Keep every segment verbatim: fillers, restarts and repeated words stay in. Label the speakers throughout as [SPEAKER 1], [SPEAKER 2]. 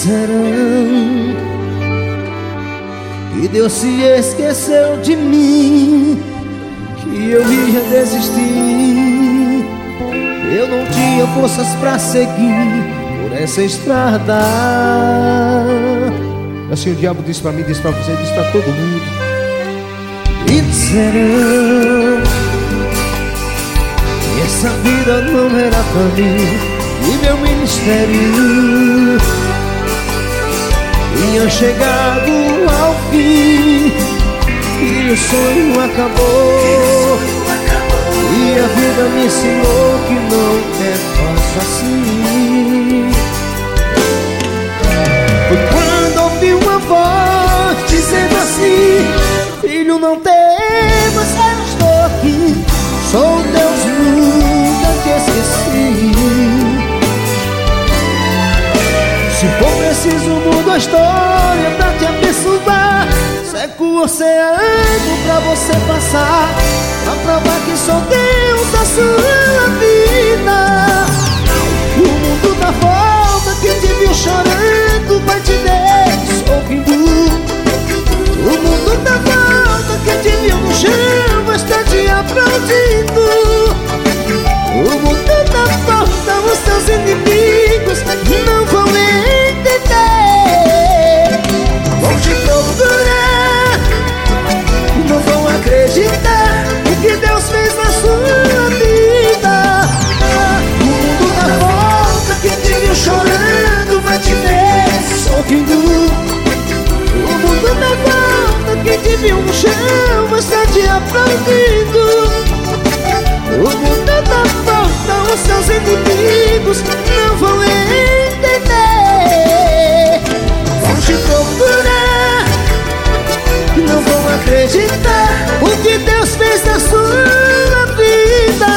[SPEAKER 1] disseram que Deus se esqueceu de mim, que eu ia desistir. Eu não tinha forças pra seguir por essa estrada. Assim o diabo disse pra mim, disse pra você, disse pra todo mundo. E disseram que essa vida não era pra mim, e meu ministério tinha chegado ao fim, e o sonho acabou, e a vida me ensinou que não é fácil assim. Foi quando ouvi uma voz dizendo assim: filho, não temas, eu estou aqui, sou Deus, nunca te esqueci. Se for preciso, mudo a história pra te abençoar, seco o oceano pra você passar, pra provar que sou Deus da sua vida. O mundo da volta que te viu chorando vai te ver sorrindo. O mundo da volta que te viu no chão vai estar te aplaudindo. O mundo da volta, os seus inimigos não vão entender, vão te procurar, não vão acreditar o que Deus fez na sua vida. O mundo da volta que te viu chorando vai te ver sorrindo. O mundo da volta que te viu no chão vai estar te aplaudindo. O mundo da volta, os seus inimigos não vão entender, vão te procurar, não vão acreditar o que Deus fez na sua vida.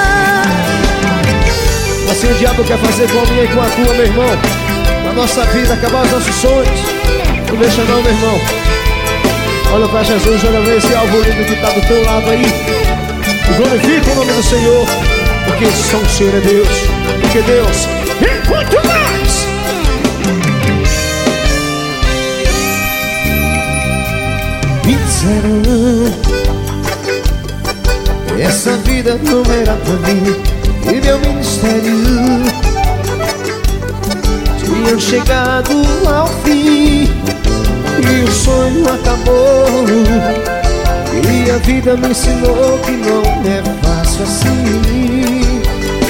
[SPEAKER 1] Assim o diabo quer fazer com a minha e com a tua, meu irmão, na nossa vida, acabar os nossos sonhos. Não deixa não, meu irmão. Olha pra Jesus, olha pra esse alvo lindo que tá do teu lado aí. Glorifica o nome do Senhor, porque só o Senhor é Deus, porque Deus é muito mais. Me disseram que essa vida não era pra mim, e meu ministério tinha chegado ao fim, e o sonho acabou, e a vida me ensinou que não é fácil assim.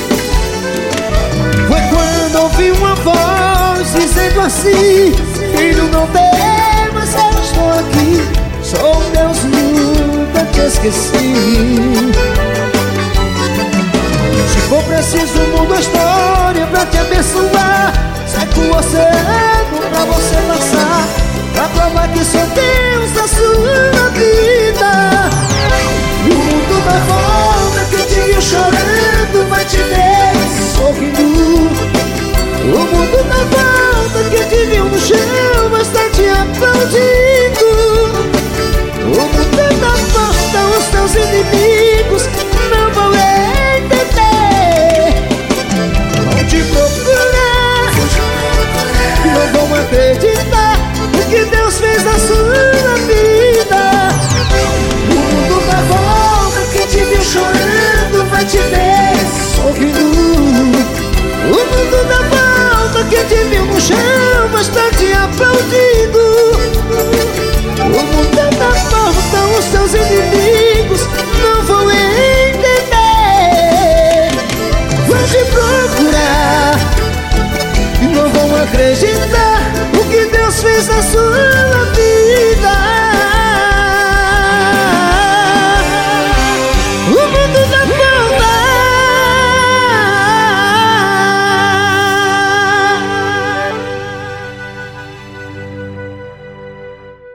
[SPEAKER 1] Foi quando ouvi uma voz dizendo assim: filho, não temas, eu estou aqui, sou Deus, nunca te esqueci. Se for preciso, mudo a história pra te abençoar, seco o oceano pra você passar, pra provar que sou Deus da sua vida. O mundo da volta que te viu chorando vai te ver sorrindo. O mundo da volta que te viu no chão vai estar te aplaudindo. O mundo da volta, os teus inimigos não vão entender, vão te procurar, não vão acreditar o que Deus fez na sua vida. O mundo da volta que te viu chorando vai te ver sorrindo. O mundo da volta que te viu no chão vai estar te aplaudindo.